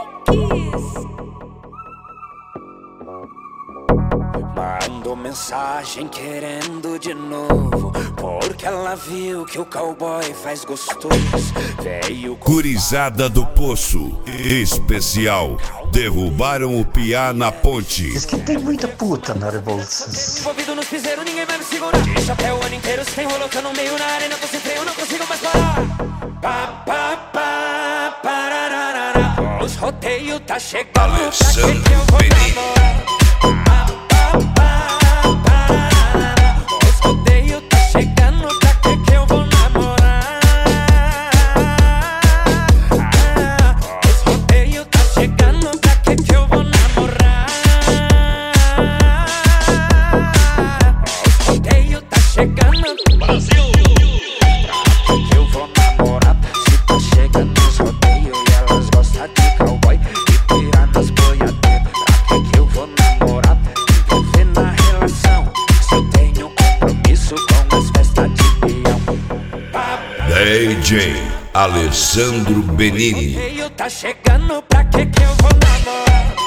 Mandou mensagem querendo de novo, porque ela viu que o cowboy faz gostoso. Veio Gurizada do Poço especial. Derrubaram o piá na ponte. Diz que tem muita puta na Rebouças. envolvido nos piseiros, ninguém vai me segurar. De chapéu o ano inteiro, se tem rolo que eu no meio na arena, tô sem freio, não consigo mais parar. Pá, pá, pá, parararara. Os rodeios tá chegando, pra que eu vou namorar? Pá, pá, pá, pararara. Os rodeios tá chegando, pra que eu vou namorar? Os rodeios tá chegando, pra que eu vou namorar? Os rodeios tá chegando, Brasil! Pra que eu vou namorar? Se tá chegando os rodeios e elas gostam de cowboy e pirar nas boiadeiras. Pra que eu vou namorar? Envolver na relação, se eu tenho compromisso com as festas de peão. DJ Alessandro Benini. O rodeio tá chegando, pra que eu vou namorar?